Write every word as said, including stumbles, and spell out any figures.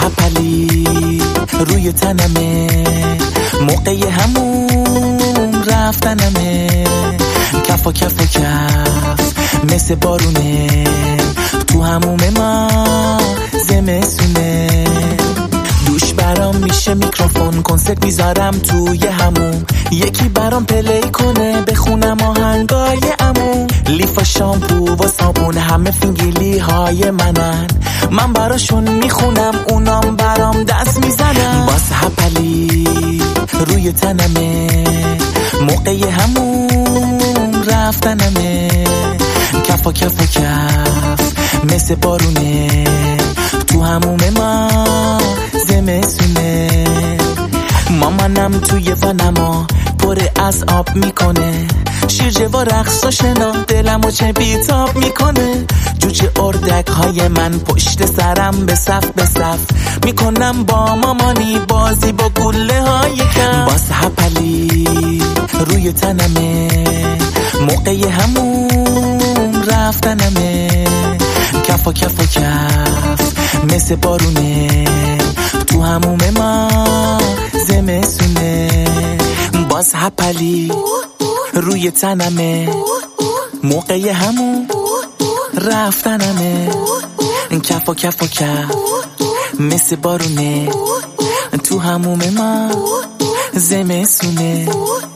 هپلی روی تنمه، موقع همون رفتنمه، کف و کف و کف مثل بارونه، تو هموم ما زمستونه. دوش برام میشه میکروفون، کنسرت میذارم توی همون، یکی برام پلی کنه بخونم آهنگای عمو. لیف و شامپو و صابون همه فینگلی های منن، من براشون میخونم اونام برام دست میزنن. باز هپلی روی تنمه، موقع همون رفتنمه، کف و کف و کف مثل بارونه، تو هموم ما زمستونه. مامانم توی ونما پر از آب میکنه، شیرجه و رقص و شنا دلمو چه بیتاب میکنه. جوجه اردک های من پشت سرم به صف به صف، میکنم با مامانی بازی با گله های کم. باز هپلی روی تنمه، موقع همون رفتنمه، کف و کف و کف مثل بارونه، تو هموم ما زمستونه. باز هپلی روی تنمه، موقع همون رفتنمه، کف و کف و کف مثل بارونه، تو هموم ما زمستونه.